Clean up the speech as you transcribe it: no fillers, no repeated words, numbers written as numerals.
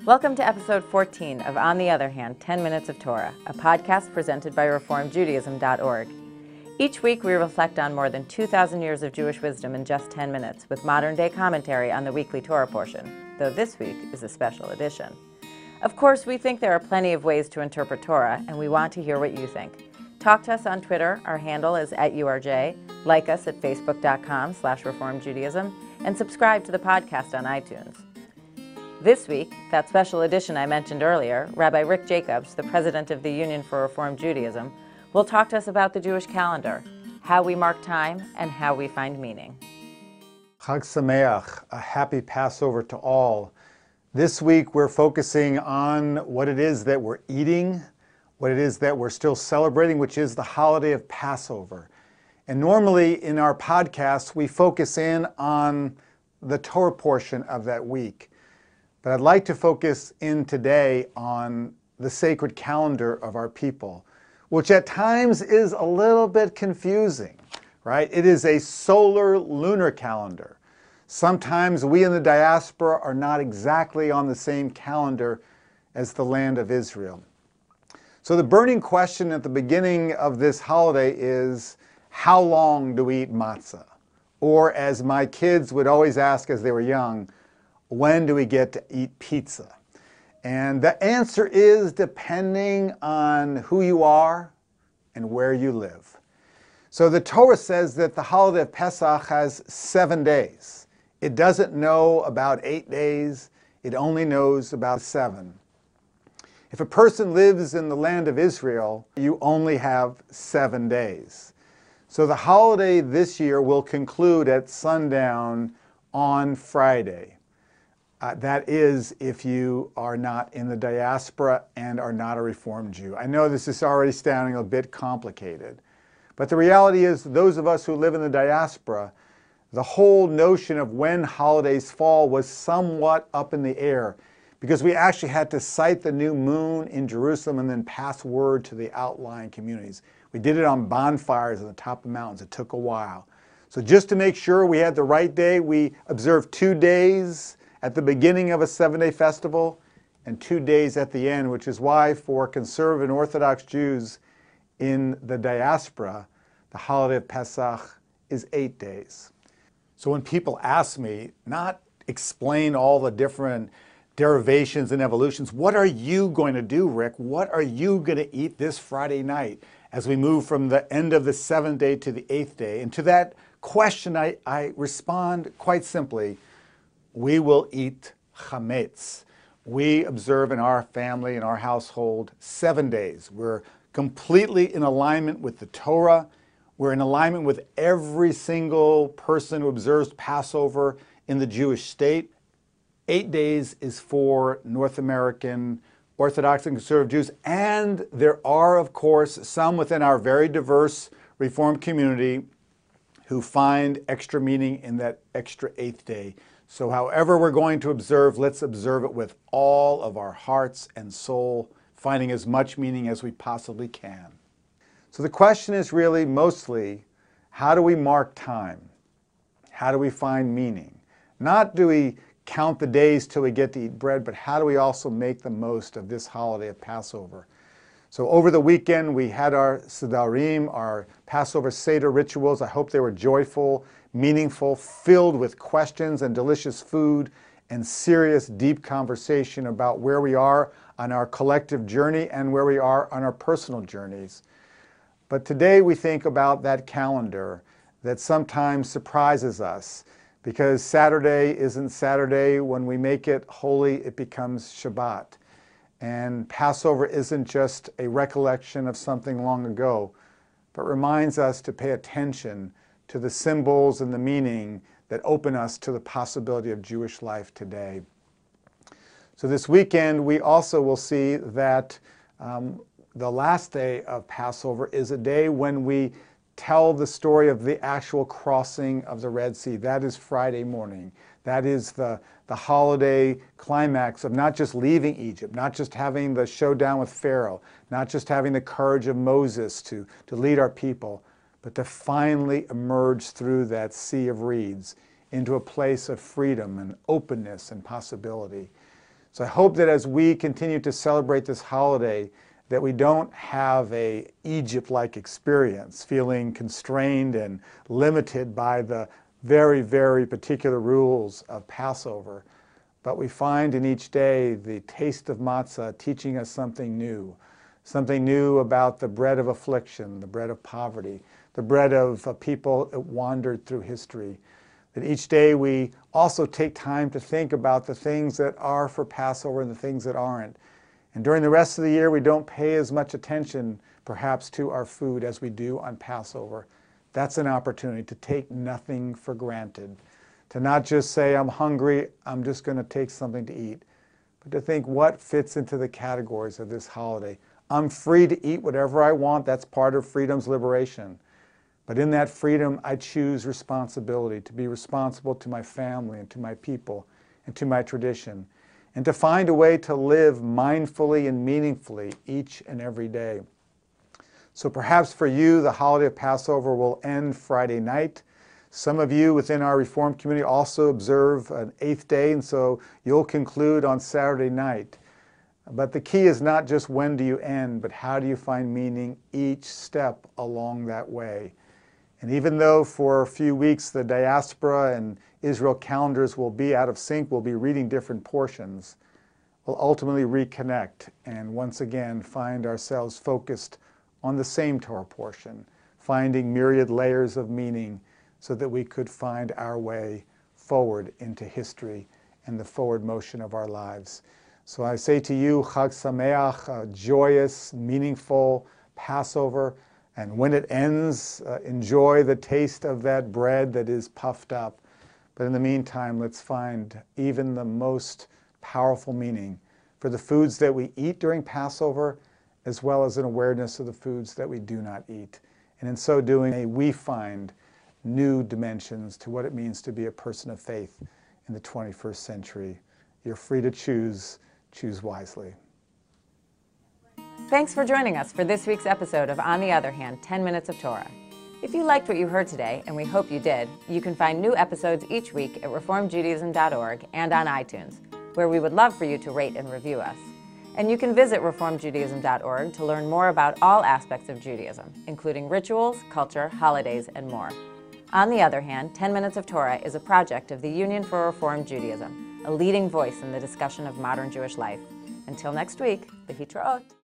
Welcome to episode 14 of On the Other Hand, 10 Minutes of Torah, a podcast presented by ReformJudaism.org. Each week we reflect on more than 2,000 years of Jewish wisdom in just 10 minutes with modern-day commentary on the weekly Torah portion, though this week is a special edition. Of course, we think there are plenty of ways to interpret Torah, and we want to hear what you think. Talk to us on Twitter. Our handle is @URJ. Like us at facebook.com/ReformJudaism, and subscribe to the podcast on iTunes. This week, that special edition I mentioned earlier, Rabbi Rick Jacobs, the president of the Union for Reform Judaism, will talk to us about the Jewish calendar, how we mark time, and how we find meaning. Chag Sameach, a happy Passover to all. This week we're focusing on what it is that we're eating, what it is that we're still celebrating, which is the holiday of Passover. And normally in our podcasts we focus in on the Torah portion of that week. But I'd like to focus in today on the sacred calendar of our people, which at times is a little bit confusing, right? It is a solar lunar calendar. Sometimes we in the diaspora are not exactly on the same calendar as the land of Israel. So the burning question at the beginning of this holiday is, how long do we eat matzah? Or as my kids would always ask as they were young, when do we get to eat pizza? And the answer is depending on who you are and where you live. So the Torah says that the holiday of Pesach has 7 days. It doesn't know about 8 days. It only knows about 7. If a person lives in the land of Israel, you only have 7 days. So the holiday this year will conclude at sundown on Friday. That is, if you are not in the diaspora and are not a Reformed Jew. I know this is already sounding a bit complicated, but the reality is those of us who live in the diaspora, the whole notion of when holidays fall was somewhat up in the air because we actually had to cite the new moon in Jerusalem and then pass word to the outlying communities. We did it on bonfires on the top of mountains. It took a while. So just to make sure we had the right day, we observed 2 days at the beginning of a 7-day festival and 2 days at the end, which is why for conservative and Orthodox Jews in the diaspora, the holiday of Pesach is 8 days. So when people ask me, not explain all the different derivations and evolutions, what are you going to do, Rick? What are you going to eat this Friday night as we move from the end of the 7th day to the 8th day? And to that question, I respond quite simply, we will eat chametz. We observe in our family, in our household, 7 days. We're completely in alignment with the Torah. We're in alignment with every single person who observes Passover in the Jewish state. 8 days is for North American Orthodox and conservative Jews. And there are, of course, some within our very diverse Reformed community who find extra meaning in that extra 8th day. So however we're going to observe, let's observe it with all of our hearts and soul, finding as much meaning as we possibly can. So the question is really mostly, how do we mark time? How do we find meaning? Not do we count the days till we get to eat bread, but how do we also make the most of this holiday of Passover? So over the weekend, we had our Sedarim, our Passover Seder rituals. I hope they were joyful, meaningful, filled with questions and delicious food and serious, deep conversation about where we are on our collective journey and where we are on our personal journeys. But today we think about that calendar that sometimes surprises us because Saturday isn't Saturday. When we make it holy, it becomes Shabbat. And Passover isn't just a recollection of something long ago, but reminds us to pay attention to the symbols and the meaning that open us to the possibility of Jewish life today. So this weekend, we also will see that the last day of Passover is a day when we tell the story of the actual crossing of the Red Sea. That is Friday morning. That is the holiday climax of not just leaving Egypt, not just having the showdown with Pharaoh, not just having the courage of Moses to lead our people, but to finally emerge through that sea of reeds into a place of freedom and openness and possibility. So I hope that as we continue to celebrate this holiday, that we don't have a Egypt-like experience, feeling constrained and limited by the very, very particular rules of Passover. But we find in each day the taste of matzah teaching us something new about the bread of affliction, the bread of poverty, the bread of a people that wandered through history. That each day we also take time to think about the things that are for Passover and the things that aren't. And during the rest of the year, we don't pay as much attention, perhaps, to our food as we do on Passover. That's an opportunity to take nothing for granted. To not just say, I'm hungry, I'm just going to take something to eat. But to think what fits into the categories of this holiday. I'm free to eat whatever I want. That's part of freedom's liberation. But in that freedom, I choose responsibility, to be responsible to my family and to my people and to my tradition. And to find a way to live mindfully and meaningfully each and every day. So perhaps for you, the holiday of Passover will end Friday night. Some of you within our Reformed community also observe an 8th day, and so you'll conclude on Saturday night. But the key is not just when do you end, but how do you find meaning each step along that way. And even though for a few weeks the diaspora and Israel calendars will be out of sync, we'll be reading different portions, we'll ultimately reconnect and once again find ourselves focused on the same Torah portion, finding myriad layers of meaning so that we could find our way forward into history and the forward motion of our lives. So I say to you, Chag Sameach, a joyous, meaningful Passover. And when it ends, enjoy the taste of that bread that is puffed up. But in the meantime, let's find even the most powerful meaning for the foods that we eat during Passover, as well as an awareness of the foods that we do not eat. And in so doing, may we find new dimensions to what it means to be a person of faith in the 21st century. You're free to choose wisely. Thanks for joining us for this week's episode of On the Other Hand, 10 Minutes of Torah. If you liked what you heard today, and we hope you did, you can find new episodes each week at reformedjudaism.org and on iTunes, where we would love for you to rate and review us. And you can visit reformedjudaism.org to learn more about all aspects of Judaism, including rituals, culture, holidays, and more. On the Other Hand, 10 Minutes of Torah is a project of the Union for Reformed Judaism, a leading voice in the discussion of modern Jewish life. Until next week, B'Hitraot.